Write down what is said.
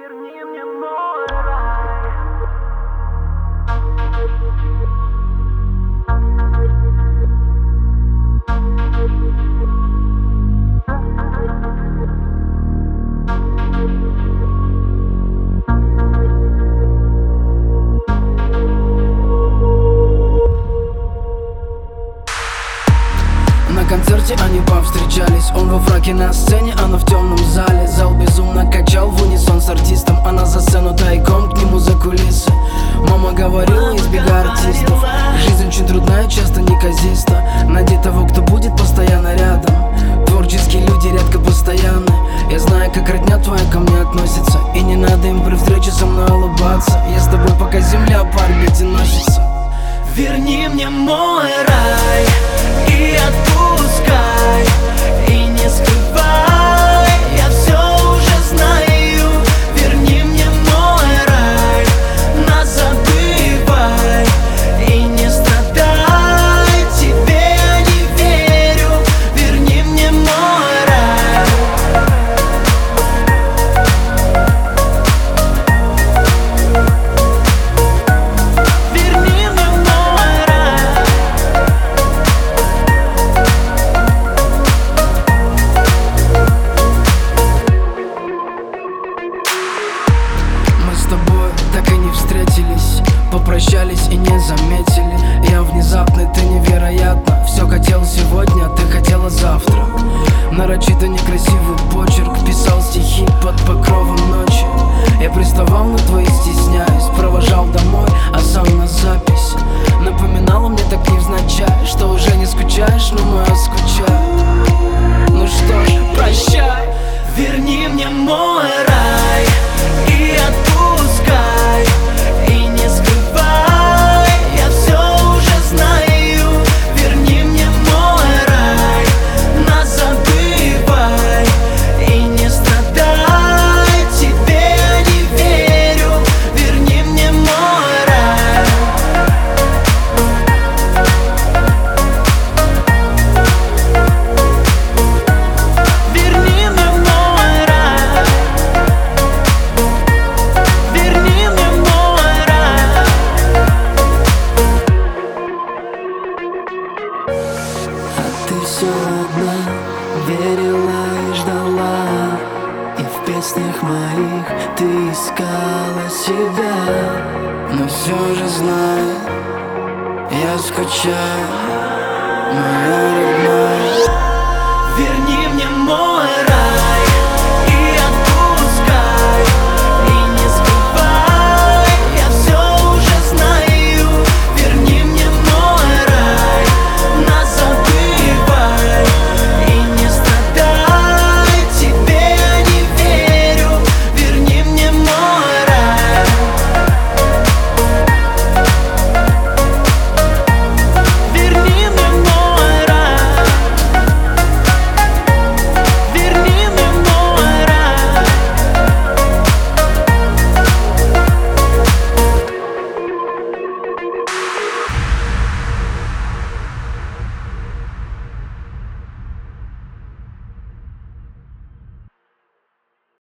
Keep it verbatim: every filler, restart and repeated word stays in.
Верни мне мой рай. На концерте они повстречались. Он во фраке на сцене, она в темном зале. Зал безумно качал в унисон с артистом. Она за сцену тайком, к нему за кулисы. Мама говорила, избегай артистов. Жизнь очень трудная, часто неказиста. Найди того, кто будет постоянно рядом. Творческие люди редко постоянны. Я знаю, как родня твоя ко мне относится. И не надо им при встрече со мной улыбаться. Я с тобой, пока земля по орбите носится. Верни мне мой рай и отпускай, и не скрывай, я все уже знаю. Верни мне мой рай, нас забывай и не страдай, тебе я не верю. Верни мне мой рай. Верни мне мой рай. Мы с тобой так и не встретились, попрощались и не заметили. Я внезапный, ты невероятно. Все хотел сегодня, ты хотела завтра. Нарочито некрасивый почерк, писал стихи под покровом ночи. Я приставал на твои, стесняясь, провожал домой, а сам на запись. Напоминала мне так невзначай, что уже не скучаешь, но я скучаю. Ну что ж, прощай. Верни мне мой рай и отпускай, и не скрывай, я все уже знаю. Верни мне мой рай, нас забывай и не страдай, тебе я не верю. Верни мне мой рай. Верни мне мой рай. Верни мне мой рай. А ты все одна верила и ждала, и в песнях моих ты искала себя. Но все же знай, я скучаю, моя родная. Верни